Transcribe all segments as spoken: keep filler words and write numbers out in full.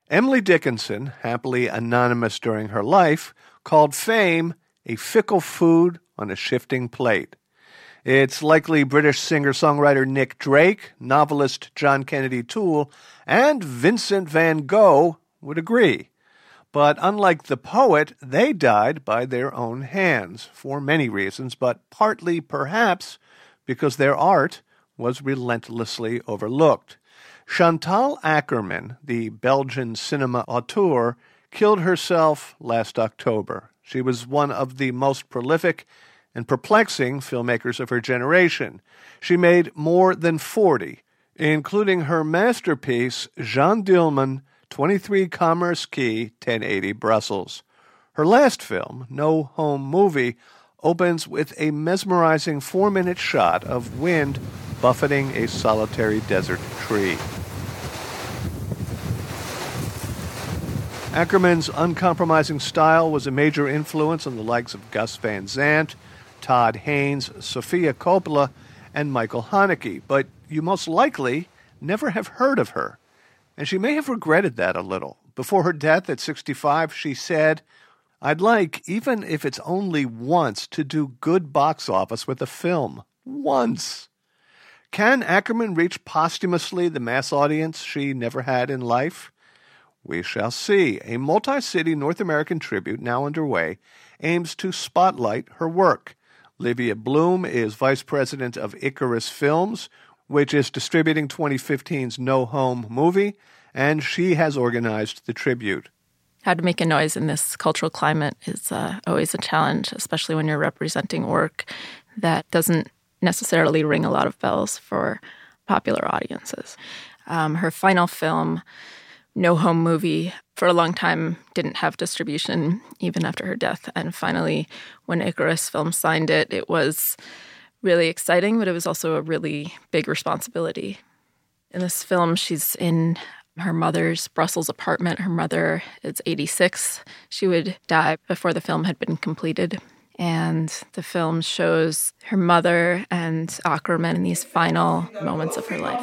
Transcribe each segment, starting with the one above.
Emily Dickinson, happily anonymous during her life, called fame a fickle food on a shifting plate. It's likely British singer-songwriter Nick Drake, novelist John Kennedy Toole, and Vincent van Gogh would agree. But unlike the poet, they died by their own hands for many reasons, but partly, perhaps, because their art was relentlessly overlooked. Chantal Akerman, the Belgian cinema auteur, killed herself last October. She was one of the most prolific and perplexing filmmakers of her generation. She made more than forty, including her masterpiece, Jeanne Dielman, twenty-three Commerce Quay, ten eighty Brussels. Her last film, No Home Movie, opens with a mesmerizing four-minute shot of wind buffeting a solitary desert tree. Akerman's uncompromising style was a major influence on the likes of Gus Van Sant, Todd Haynes, Sofia Coppola, and Michael Haneke, but you most likely never have heard of her. And she may have regretted that a little. Before her death at sixty-five, she said, "I'd like, even if it's only once, to do good box office with a film. Once." Can Akerman reach posthumously the mass audience she never had in life? We shall see. A multi-city North American tribute, now underway, aims to spotlight her work. Livia Bloom is vice president of Icarus Films, which is distributing twenty fifteen's No Home Movie, and she has organized the tribute. How to make a noise in this cultural climate is uh, always a challenge, especially when you're representing work that doesn't necessarily ring a lot of bells for popular audiences. Um, her final film, No Home Movie, for a long time didn't have distribution even after her death. And finally, when Icarus Films signed it, it was really exciting, but it was also a really big responsibility. In this film, she's in her mother's Brussels apartment. Her mother is eighty-six. She would die before the film had been completed. And the film shows her mother and Akerman in these final moments of her life.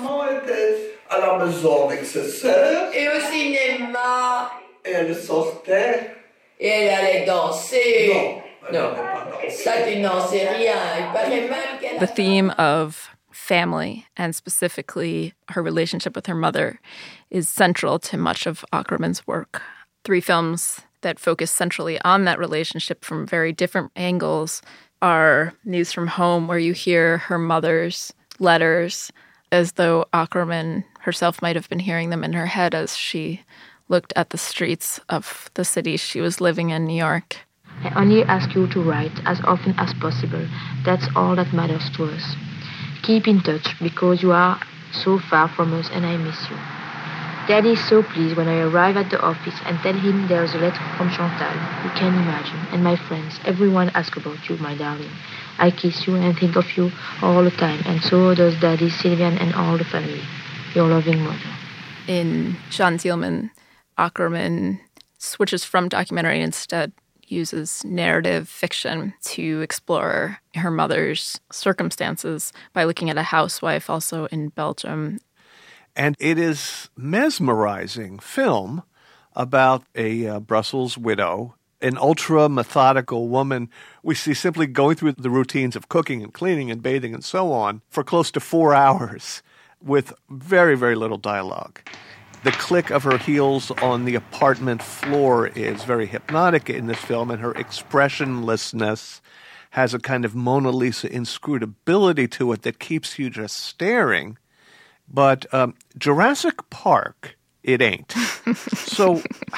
À la maison avec ses sœurs. Et au cinéma. Et elle sortait. Et elle allait danser. Non. Non. Ça, tu n'en sais rien. Il paraît même qu'elle a... The theme of family, and specifically her relationship with her mother, is central to much of Akerman's work. Three films that focus centrally on that relationship from very different angles are News from Home, where you hear her mother's letters as though Akerman herself might have been hearing them in her head as she looked at the streets of the city she was living in, New York. I only ask you to write as often as possible. That's all that matters to us. Keep in touch, because you are so far from us and I miss you. Daddy is so pleased when I arrive at the office and tell him there's a letter from Chantal. You can imagine. And my friends, everyone asks about you, my darling. I kiss you and think of you all the time, and so does Daddy, Sylvian, and all the family. Your loving mother. In Jeanne Dielman, Akerman switches from documentary and instead uses narrative fiction to explore her mother's circumstances by looking at a housewife also in Belgium. And it is mesmerizing film about a uh, Brussels widow, an ultra-methodical woman we see simply going through the routines of cooking and cleaning and bathing and so on for close to four hours with very, very little dialogue. The click of her heels on the apartment floor is very hypnotic in this film, and her expressionlessness has a kind of Mona Lisa inscrutability to it that keeps you just staring. But um, Jurassic Park, it ain't. So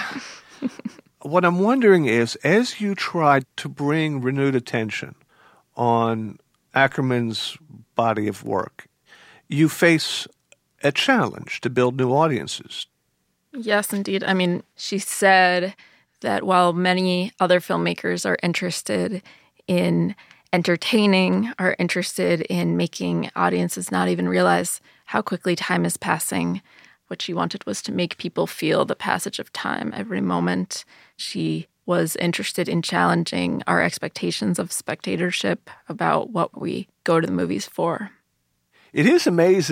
what I'm wondering is, as you try to bring renewed attention on Akerman's body of work, you face a challenge to build new audiences. Yes, indeed. I mean, she said that while many other filmmakers are interested in entertaining, are interested in making audiences not even realize how quickly time is passing, what she wanted was to make people feel the passage of time every moment. She was interested in challenging our expectations of spectatorship about what we go to the movies for. It is amazing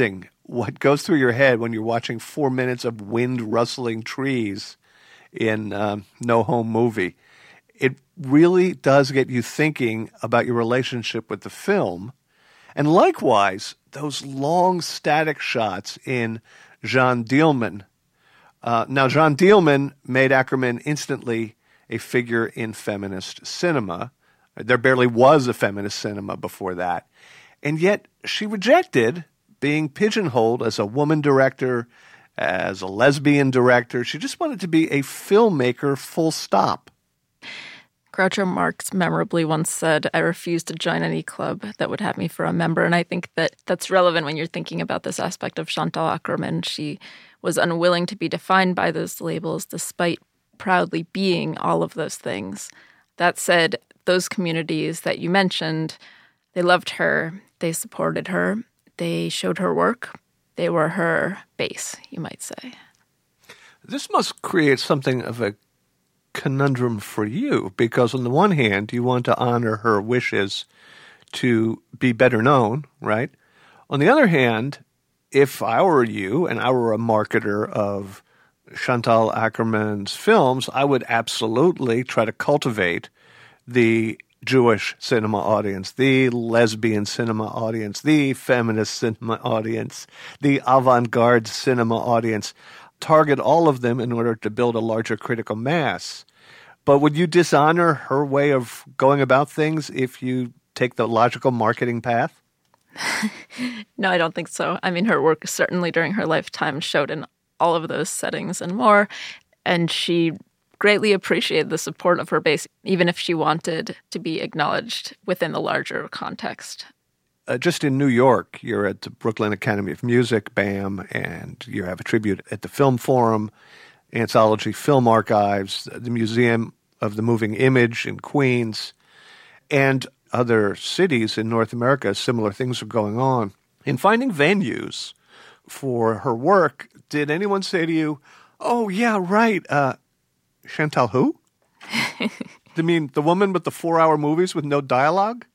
what goes through your head when you're watching four minutes of wind-rustling trees in um, No Home Movie. It really does get you thinking about your relationship with the film. And likewise, those long static shots in Jeanne Dielman. Uh, now, Jeanne Dielman made Ackerman instantly a figure in feminist cinema. There barely was a feminist cinema before that. And yet she rejected being pigeonholed as a woman director, as a lesbian director. She just wanted to be a filmmaker, full stop. Groucho Marx memorably once said, "I refuse to join any club that would have me for a member." And I think that that's relevant when you're thinking about this aspect of Chantal Akerman. She was unwilling to be defined by those labels despite proudly being all of those things. That said, those communities that you mentioned, they loved her, they supported her, they showed her work, they were her base, you might say. This must create something of a conundrum for you, because on the one hand, you want to honor her wishes to be better known, right? On the other hand, if I were you and I were a marketer of Chantal Akerman's films, I would absolutely try to cultivate the Jewish cinema audience, the lesbian cinema audience, the feminist cinema audience, the avant-garde cinema audience, target all of them in order to build a larger critical mass. But would you dishonor her way of going about things if you take the logical marketing path? No, I don't think so. I mean, her work certainly during her lifetime showed in all of those settings and more, and she greatly appreciated the support of her base, even if she wanted to be acknowledged within the larger context. Uh, just in New York, you're at the Brooklyn Academy of Music, BAM, and you have a tribute at the Film Forum, Anthology Film Archives, the Museum of the Moving Image in Queens, and other cities in North America. Similar things are going on. In finding venues for her work, did anyone say to you, "Oh, yeah, right, uh, Chantal who?" You mean the woman with the four-hour movies with no dialogue?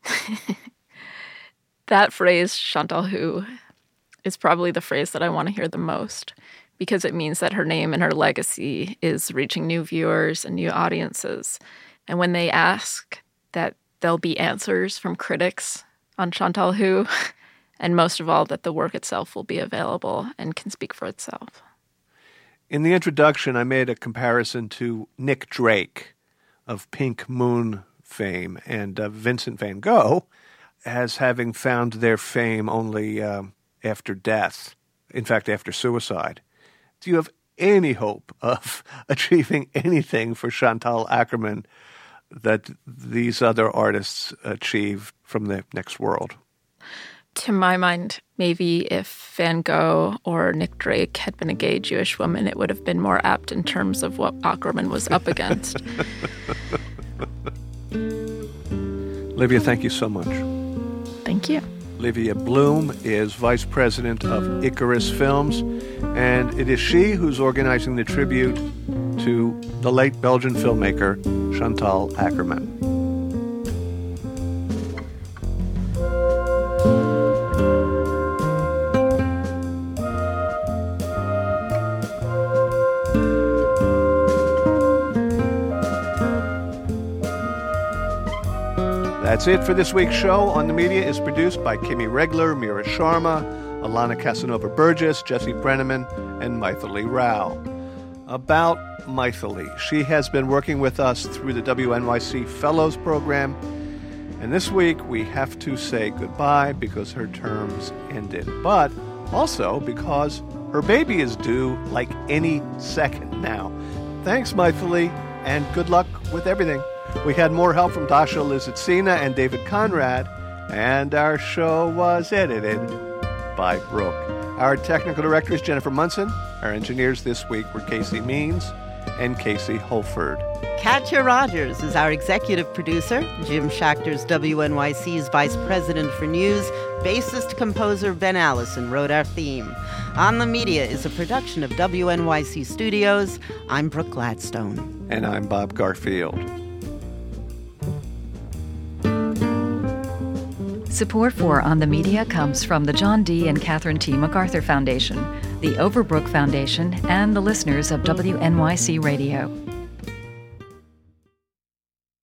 That phrase, Chantal who, is probably the phrase that I want to hear the most, because it means that her name and her legacy is reaching new viewers and new audiences. And when they ask, that there'll be answers from critics on Chantal who, and most of all, that the work itself will be available and can speak for itself. In the introduction, I made a comparison to Nick Drake of Pink Moon fame and uh, Vincent van Gogh as having found their fame only um, after death, in fact, after suicide. Do you have any hope of achieving anything for Chantal Akerman that these other artists achieve from the next world? To my mind, maybe if Van Gogh or Nick Drake had been a gay Jewish woman, it would have been more apt in terms of what Akerman was up against. Livia, thank you so much. Thank you. Livia Bloom is vice president of Icarus Films, and it is she who's organizing the tribute to the late Belgian filmmaker Chantal Akerman. That's it for this week's show. On the Media is produced by Kimi Regler, Mira Sharma, Alana Casanova Burgess, Jesse Brenneman, and Maithili Rao. About Maithili, she has been working with us through the W N Y C Fellows Program, and this week we have to say goodbye because her terms ended, but also because her baby is due like any second now. Thanks, Maithili, and good luck with everything. We had more help from Dasha Lizitzina and David Conrad, and our show was edited by Brooke. Our technical director is Jennifer Munson. Our engineers this week were Casey Means and Casey Holford. Katya Rogers is our executive producer. Jim Schachter's W N Y C's vice president for news. Bassist-composer Ben Allison wrote our theme. On the Media is a production of W N Y C Studios. I'm Brooke Gladstone. And I'm Bob Garfield. Support for On the Media comes from the John D. and Catherine T. MacArthur Foundation, the Overbrook Foundation, and the listeners of W N Y C Radio.